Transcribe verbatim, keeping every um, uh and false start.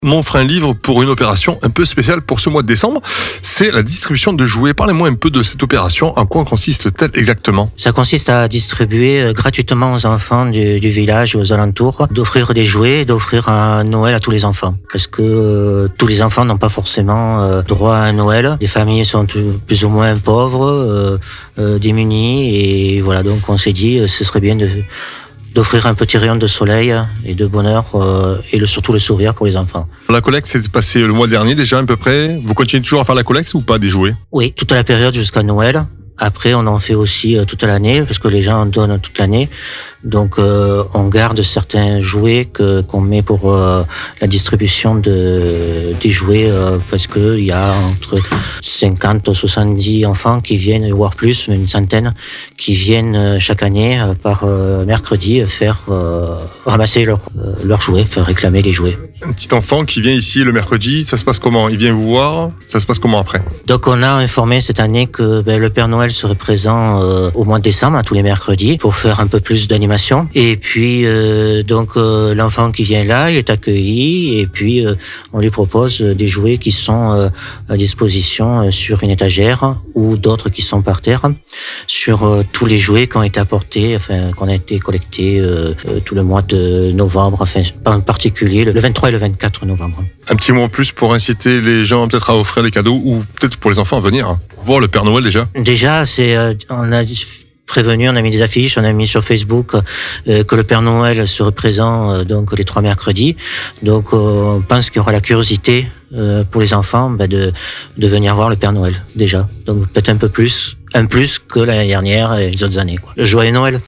m'offre un livre pour une opération un peu spéciale pour ce mois de décembre. C'est la distribution de jouets. Parlez-moi un peu de cette opération. En quoi consiste-t-elle exactement ? Ça consiste à distribuer gratuitement aux enfants du, du village et aux alentours, d'offrir des jouets, d'offrir un Noël à tous les enfants. Parce que euh, tous les enfants n'ont pas forcément euh, droit à un Noël. Les familles sont plus ou moins pauvres, euh, euh, démunies. Et voilà, donc on s'est dit, ce serait bien de... d'offrir un petit rayon de soleil et de bonheur euh, et le, surtout le sourire pour les enfants. La collecte s'est passée le mois dernier déjà à peu près. Vous continuez toujours à faire la collecte ou pas des jouets ? Oui, toute la période jusqu'à Noël. Après, on en fait aussi euh, toute l'année parce que les gens en donnent toute l'année. Donc, euh, on garde certains jouets que qu'on met pour euh, la distribution de des jouets euh, parce que il y a entre cinquante et soixante-dix enfants qui viennent, voire plus, une centaine, qui viennent euh, chaque année euh, par euh, mercredi faire euh, ramasser leurs euh, leurs jouets, faire réclamer les jouets. Un petit enfant qui vient ici le mercredi, ça se passe comment ? Il vient vous voir ? Ça se passe comment après ? Donc, on a informé cette année que ben, le Père Noël serait présent euh, au mois de décembre, à tous les mercredis, pour faire un peu plus d'animation. Et puis, euh, donc, euh, l'enfant qui vient là, il est accueilli et puis euh, on lui propose des jouets qui sont euh, à disposition euh, sur une étagère ou d'autres qui sont par terre, sur euh, tous les jouets qui ont été apportés, enfin, qui ont été collectés euh, euh, tout le mois de novembre, enfin, en particulier le vingt-trois et le vingt-quatre novembre. Un petit mot en plus pour inciter les gens peut-être à offrir les cadeaux ou peut-être pour les enfants à venir voir le Père Noël déjà. Déjà, c'est euh, on a prévenu, on a mis des affiches, on a mis sur Facebook euh, que le Père Noël serait présent euh, donc les trois mercredis. Donc, euh, on pense qu'il y aura la curiosité euh, pour les enfants bah, de de venir voir le Père Noël déjà. Donc peut-être un peu plus, un plus que l'année dernière et les autres années, quoi. Joyeux Noël.